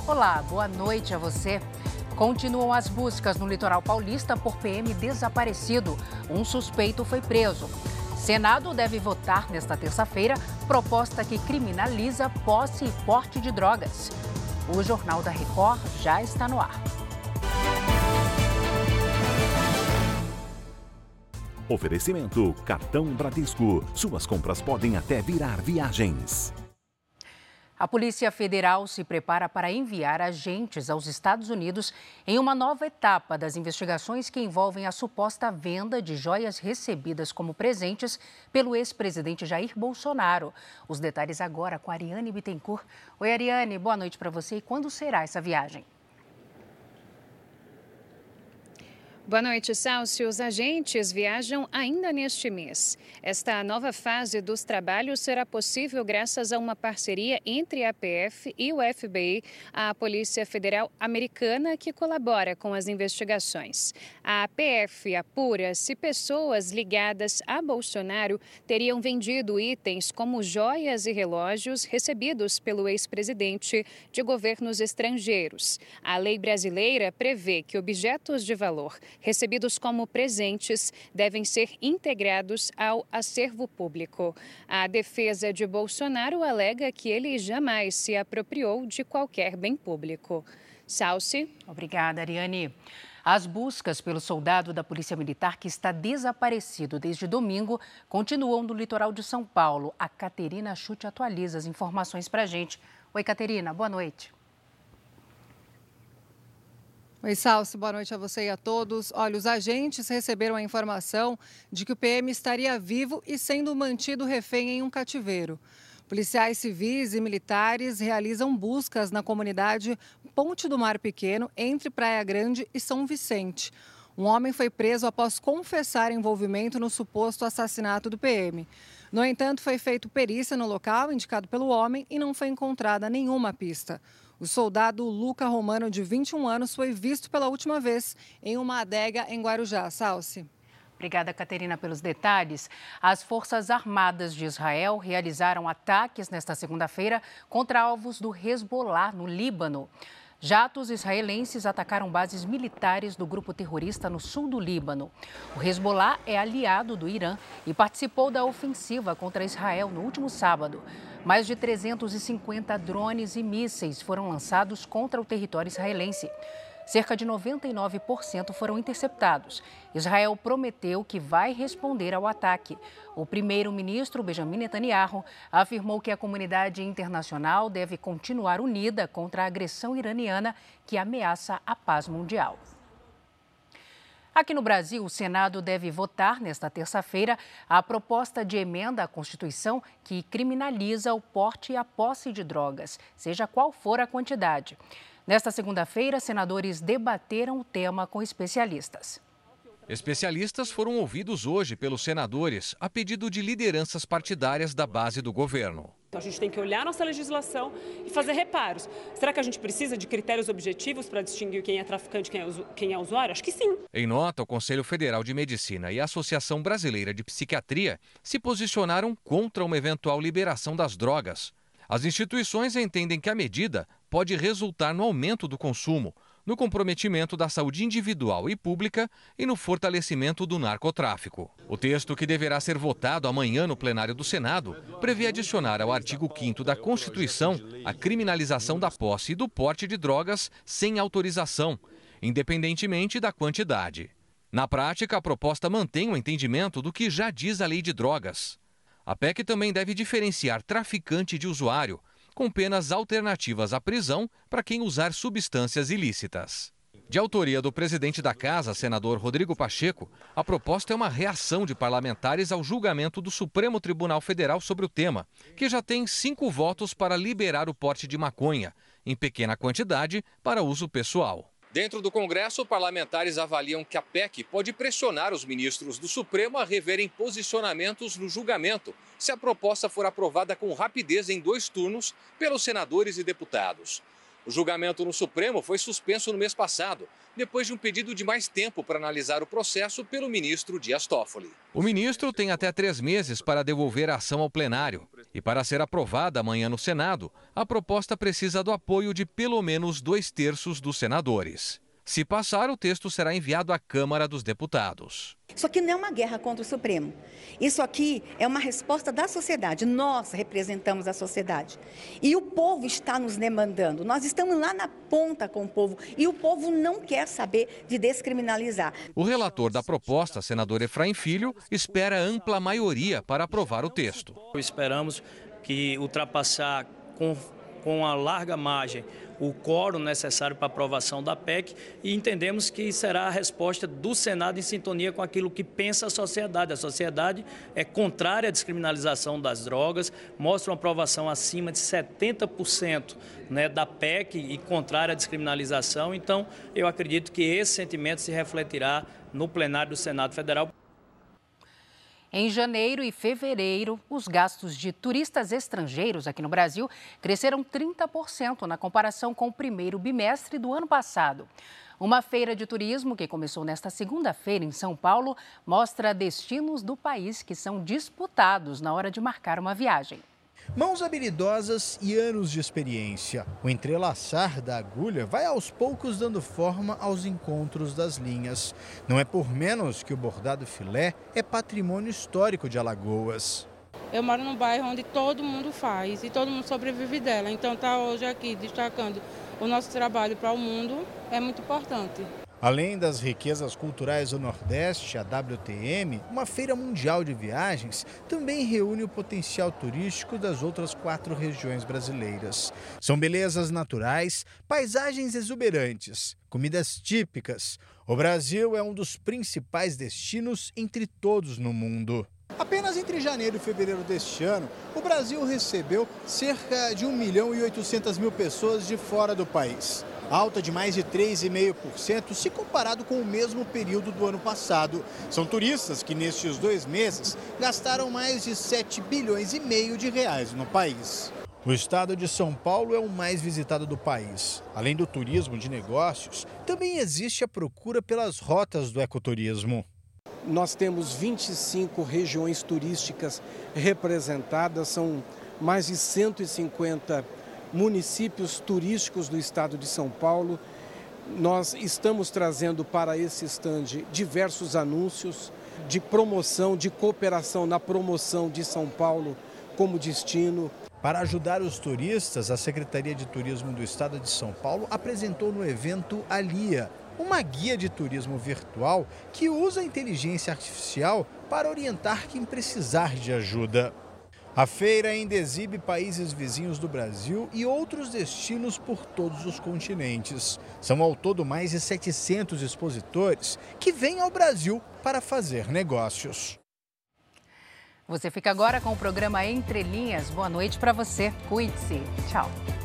Olá, boa noite a você. Continuam as buscas no litoral paulista por PM desaparecido. Um suspeito foi preso. Senado deve votar nesta terça-feira proposta que criminaliza posse e porte de drogas. O Jornal da Record já está no ar. Oferecimento Cartão Bradesco. Suas compras podem até virar viagens. A Polícia Federal se prepara para enviar agentes aos Estados Unidos em uma nova etapa das investigações que envolvem a suposta venda de joias recebidas como presentes pelo ex-presidente Jair Bolsonaro. Os detalhes agora com a Ariane Bittencourt. Oi, Ariane, boa noite para você. E quando será essa viagem? Boa noite, Sálcio. Os agentes viajam ainda neste mês. Esta nova fase dos trabalhos será possível graças a uma parceria entre a PF e o FBI, a Polícia Federal Americana, que colabora com as investigações. A PF apura se pessoas ligadas a Bolsonaro teriam vendido itens como joias e relógios recebidos pelo ex-presidente de governos estrangeiros. A lei brasileira prevê que objetos de valor recebidos como presentes devem ser integrados ao acervo público. A defesa de Bolsonaro alega que ele jamais se apropriou de qualquer bem público. Salce. Obrigada, Ariane. As buscas pelo soldado da Polícia Militar que está desaparecido desde domingo continuam no litoral de São Paulo. A Caterina Chute atualiza as informações para a gente. Oi, Caterina, boa noite. Oi, Salsi, boa noite a você e a todos. Olha, os agentes receberam a informação de que o PM estaria vivo e sendo mantido refém em um cativeiro. Policiais civis e militares realizam buscas na comunidade Ponte do Mar Pequeno, entre Praia Grande e São Vicente. Um homem foi preso após confessar envolvimento no suposto assassinato do PM. No entanto, foi feita perícia no local indicado pelo homem e não foi encontrada nenhuma pista. O soldado Luca Romano, de 21 anos, foi visto pela última vez em uma adega em Guarujá. Salce. Obrigada, Caterina, pelos detalhes. As Forças Armadas de Israel realizaram ataques nesta segunda-feira contra alvos do Hezbollah, no Líbano. Jatos israelenses atacaram bases militares do grupo terrorista no sul do Líbano. O Hezbollah é aliado do Irã e participou da ofensiva contra Israel no último sábado. Mais de 350 drones e mísseis foram lançados contra o território israelense. Cerca de 99% foram interceptados. Israel prometeu que vai responder ao ataque. O primeiro-ministro Benjamin Netanyahu afirmou que a comunidade internacional deve continuar unida contra a agressão iraniana que ameaça a paz mundial. Aqui no Brasil, o Senado deve votar nesta terça-feira a proposta de emenda à Constituição que criminaliza o porte e a posse de drogas, seja qual for a quantidade. Nesta segunda-feira, senadores debateram o tema com especialistas. Especialistas foram ouvidos hoje pelos senadores a pedido de lideranças partidárias da base do governo. Então a gente tem que olhar nossa legislação e fazer reparos. Será que a gente precisa de critérios objetivos para distinguir quem é traficante e quem é usuário? Acho que sim. Em nota, o Conselho Federal de Medicina e a Associação Brasileira de Psiquiatria se posicionaram contra uma eventual liberação das drogas. As instituições entendem que a medida pode resultar no aumento do consumo, no comprometimento da saúde individual e pública e no fortalecimento do narcotráfico. O texto, que deverá ser votado amanhã no plenário do Senado, prevê adicionar ao artigo 5º da Constituição a criminalização da posse e do porte de drogas sem autorização, independentemente da quantidade. Na prática, a proposta mantém o entendimento do que já diz a Lei de Drogas. A PEC também deve diferenciar traficante de usuário, com penas alternativas à prisão para quem usar substâncias ilícitas. De autoria do presidente da Casa, senador Rodrigo Pacheco, a proposta é uma reação de parlamentares ao julgamento do Supremo Tribunal Federal sobre o tema, que já tem 5 votos para liberar o porte de maconha, em pequena quantidade, para uso pessoal. Dentro do Congresso, parlamentares avaliam que a PEC pode pressionar os ministros do Supremo a reverem posicionamentos no julgamento, se a proposta for aprovada com rapidez em 2 turnos pelos senadores e deputados. O julgamento no Supremo foi suspenso no mês passado, depois de um pedido de mais tempo para analisar o processo pelo ministro Dias Toffoli. O ministro tem até 3 meses para devolver a ação ao plenário. E para ser aprovada amanhã no Senado, a proposta precisa do apoio de pelo menos 2/3 dos senadores. Se passar, o texto será enviado à Câmara dos Deputados. Isso aqui não é uma guerra contra o Supremo. Isso aqui é uma resposta da sociedade. Nós representamos a sociedade. E o povo está nos demandando. Nós estamos lá na ponta com o povo. E o povo não quer saber de descriminalizar. O relator da proposta, senador Efraim Filho, espera ampla maioria para aprovar o texto. Esperamos que ultrapassar com a larga margem o quórum necessário para a aprovação da PEC e entendemos que será a resposta do Senado em sintonia com aquilo que pensa a sociedade. A sociedade é contrária à descriminalização das drogas, mostra uma aprovação acima de 70% da PEC e contrária à descriminalização. Então, eu acredito que esse sentimento se refletirá no plenário do Senado Federal. Em janeiro e fevereiro, os gastos de turistas estrangeiros aqui no Brasil cresceram 30% na comparação com o primeiro bimestre do ano passado. Uma feira de turismo que começou nesta segunda-feira em São Paulo mostra destinos do país que são disputados na hora de marcar uma viagem. Mãos habilidosas e anos de experiência. O entrelaçar da agulha vai aos poucos dando forma aos encontros das linhas. Não é por menos que o bordado filé é patrimônio histórico de Alagoas. Eu moro num bairro onde todo mundo faz e todo mundo sobrevive dela. Então estar hoje aqui destacando o nosso trabalho para o mundo é muito importante. Além das riquezas culturais do Nordeste, a WTM, uma feira mundial de viagens, também reúne o potencial turístico das outras 4 regiões brasileiras. São belezas naturais, paisagens exuberantes, comidas típicas. O Brasil é um dos principais destinos entre todos no mundo. Apenas entre janeiro e fevereiro deste ano, o Brasil recebeu cerca de 1.800.000 pessoas de fora do país. Alta de mais de 3,5% se comparado com o mesmo período do ano passado. São turistas que nestes 2 meses gastaram mais de 7,5 bilhões de reais no país. O estado de São Paulo é o mais visitado do país. Além do turismo de negócios, também existe a procura pelas rotas do ecoturismo. Nós temos 25 regiões turísticas representadas, são mais de 150 municípios turísticos do estado de São Paulo. Nós estamos trazendo para esse estande diversos anúncios de promoção, de cooperação na promoção de São Paulo como destino. Para ajudar os turistas, a Secretaria de Turismo do Estado de São Paulo apresentou no evento a LIA, uma guia de turismo virtual que usa a inteligência artificial para orientar quem precisar de ajuda. A feira ainda exibe países vizinhos do Brasil e outros destinos por todos os continentes. São ao todo mais de 700 expositores que vêm ao Brasil para fazer negócios. Você fica agora com o programa Entre Linhas. Boa noite para você. Cuide-se. Tchau.